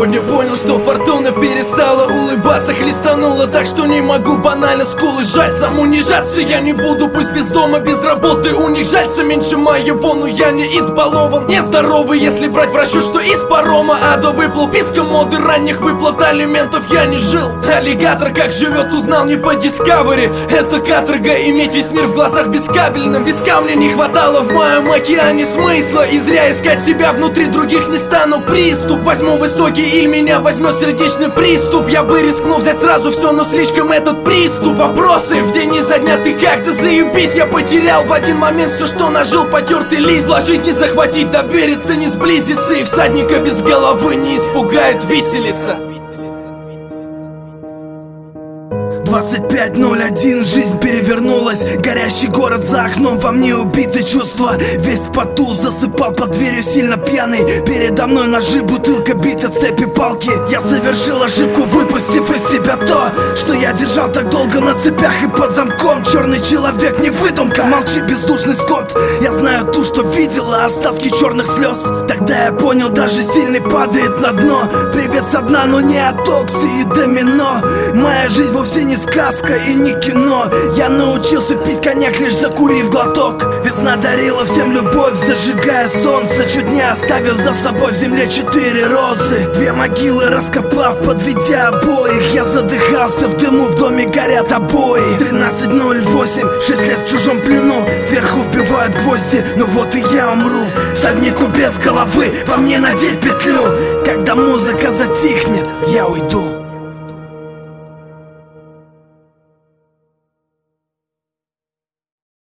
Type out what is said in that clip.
Сегодня понял, что фортуна перестала улыбаться, хлестанула так, что не могу банально скулы сжать. Самоунижаться я не буду, пусть без дома, без работы у них жальца меньше моего, но я не избалован. Нездоровый, если брать в расчет, что из парома ада выплыл без комоды ранних выплат алиментов я не жил. Аллигатор как живет, узнал не по Discovery. Это каторга, иметь весь мир в глазах бескабельным. Без камня не хватало в моем океане смысла, и зря искать себя внутри других не стану. Приступ, возьму высокий иль, меня возьмет сердечный приступ. Я бы рискнул взять сразу все, но слишком этот приступ. Вопросы в день изо дня, ты как-то заебись. Я потерял в один момент все, что нажил, потертый лист. Сложить не захватить, довериться не сблизиться, и всадника без головы не испугает виселица. 25:01, жизнь перевернулась. Горящий город за окном, во мне убиты чувства. Весь в поту, засыпал под дверью сильно пьяный. Передо мной ножи, бутылка, бита, цепи, палки. Я совершил ошибку, выпустив из себя то, что я держал так долго на цепях и под замком. Черный человек, не выдумка, молчи, бездушный скот. Я знаю ту, что видела остатки черных слез. Тогда я понял, даже сильный падает на дно. Привет со дна, но не от Окси и домино. Моя жизнь вовсе не сказка и не кино. Я научился пить коньяк, лишь закурив глоток. Весна дарила всем любовь, зажигая солнце. Чуть не оставив за собой в земле 4 розы. 2 могилы раскопав, подведя обоих. Я задыхался в дыму, в доме горят обои. 13:08, 6 лет в чужом плену. Сверху вбивают гвозди, ну вот и я умру. Всаднику без головы, во мне надеть петлю. Когда музыка затихнет, я уйду.